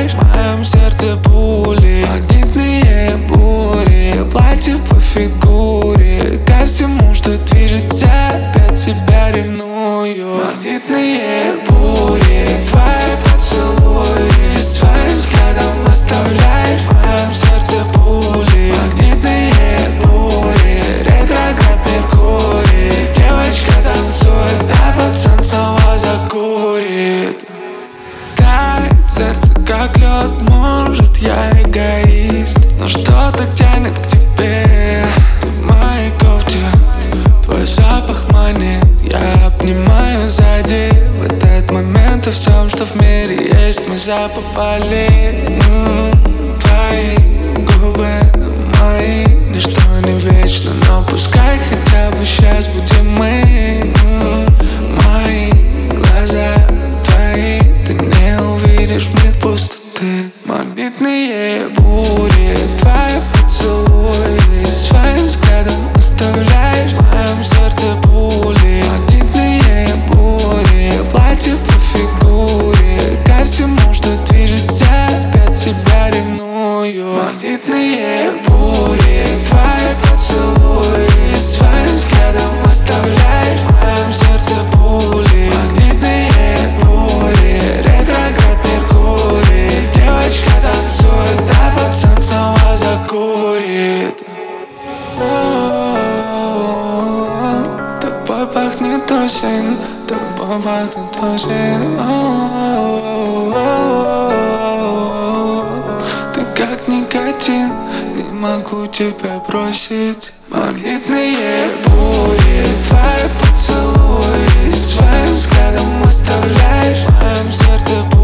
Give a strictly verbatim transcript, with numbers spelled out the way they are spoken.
оставляешь в моем сердце пули. Магнитные бури, платье по фигуре. Ко всему, что движет тебя, тебя ревную. Магнитные бури, твои поцелуи, своим взглядом оставляешь в моем сердце пули. Магнитные бури, ретроград Меркурий. Девочка танцует, а пацан снова закурит. Тает сердце, как лед, может, я эгоист, но что-то тянет к тебе. Ты в моей кофте, твой запах манит. Я обнимаю сзади, в этот момент и всем, что в мире есть, мы запопали. Твои губы мои, ничто не вечно, но пускай хотя бы сейчас будем мы. Мои глаза твои, ты не увидишь в них пустоты. Магнитные бури, твои поцелуи, своим взглядом оставляешь в моем сердце пули. Магнитные бури, платье по фигуре. Ко всему, что движет тебя, тебя ревную. Магнитные бури, твои поцелуи, своим взглядом оставляешь в моем сердце пули. Магнитные бури, ретроград Меркурий. Девочка танцует, а пацан снова закурит. Тобой пахнет осень, тобой пахнет осень. Ты как никотин, не могу тебя бросить. Магнитные бури, твои поцелуи, своим взглядом оставляешь в моем сердце.